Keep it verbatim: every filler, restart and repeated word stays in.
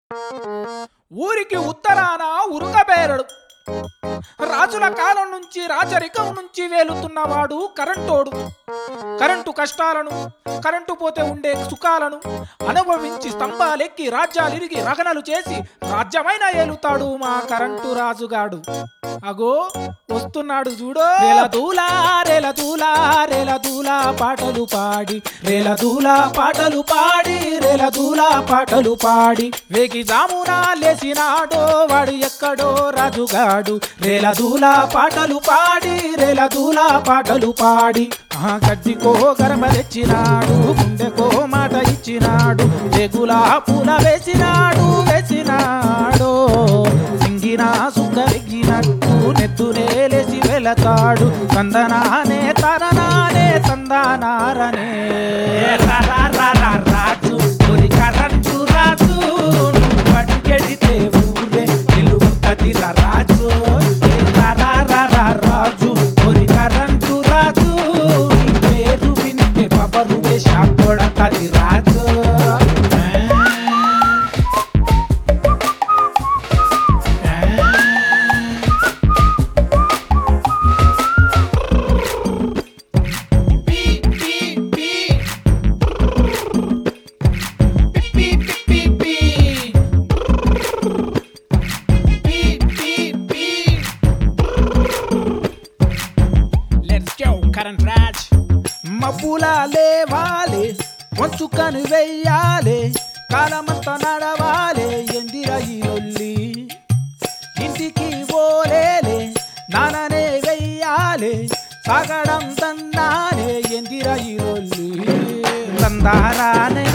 ఊరికి ఉత్తరాన ఉరుకబేరడు. రాజుల కాలం నుంచి రాజరికం నుంచి వేలుతున్నవాడు కరెంటోడు. కరెంటు కష్టాలను, కరెంటు పోతే ఉండే సుఖాలను అనుభవించి స్తంభాలెక్కి రాజ్యాలిరిగి రగనలు చేసి రాజ్యమైన ఏలుతాడు మా కరెంటు రాజుగాడు. అగో వస్తున్నాడు చూడో. రేల దూలా రేల దూలా రేల దూలా పాటలు పాడి, రేల దూలా పాటలు పాడి, రేల దూలా పాటలు పాడి, వేగి జామునా లేసినాడో వాడు ఎక్కడో రాజుగాడు. రేల దూలా పాటలు పాడి, రేల దూలా పాటలు పాడి, ఆ గడ్డికో గరమ తెచ్చినాడు, గుండెకో మాట ఇచ్చినాడు, రేగులా పూల వేసినాడు వేసినాడు. సింగిన సుక్క వెగ్గినట్టు నెత్తునే లేచి వెళతాడు. తందనానే తరనానే తందనారనే రాజు కరెంటు రాజు పట్టుకెడితే ఊరే నిలుగుతది రాజు. రాజు కరెంటు రాజు పేరు వింటే పబరు వేషాడతది రాజు. కరెంట్ రాజ్ మబ్బుల లేవాలి, వంచుకను వెయ్యాలి, కాలమంతా నడవాలి, ఎందిర ఈ లొల్లి ఇంటికి పోలేలే నాననే వెయ్యాలి, సాగడం తందానే ఎందిర ఈ లొల్లి తందారానే